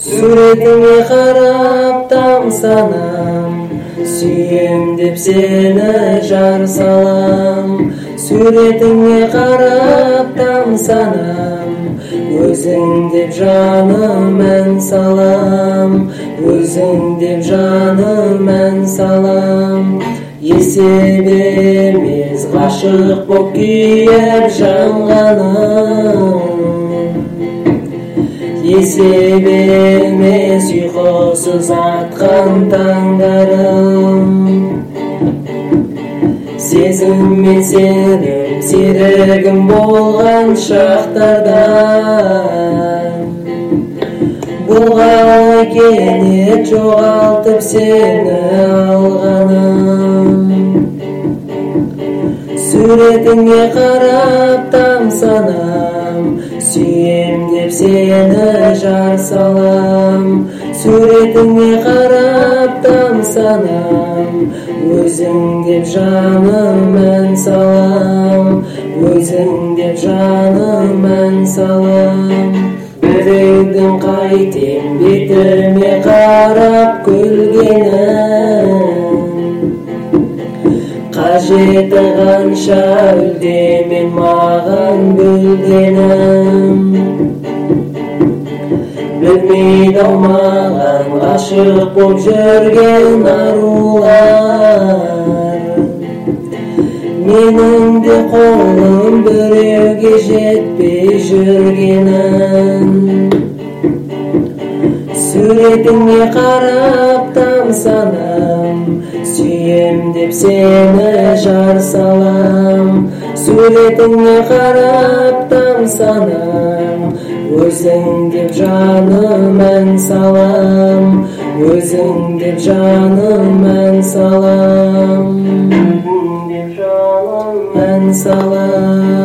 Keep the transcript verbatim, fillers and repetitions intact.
Суретіңе қарап тамсанам, сүйем деп сені жар салам. Суретіңе қарап тамсанам, өзің деп жаным ән салам. Өзің деп жаным ән салам. Есеп емес ғашық боп күйіп жанғаным. Есеп емес ұйқысыз атқан таңдарым. Сезіммен сенің серігім болған шақтарда, болған кенет жоғалтып сені алғаным. Суретіңе қарап тамсанам, сүйем деп сені жар салам. Суретіңе қарап тамсанам, өзің деп жаным ән салам. Өзің деп жаным ән салам. Біреудің қайтем бетіме қарап күлгенін, қажеті қанша үлдемен маған бөлгенім. Білмейді ау маған ғашық боп жүрген арулар. Менің де қолым біреуге жетпей жүргенін. Суретіңе қарап тамсанам, сүйем деп сені жар салам. Суретіңе қарап тамсанам, өзің деп жаным ән салам. Өзің деп жаным ән салам. Өзің деп жаным ән салам.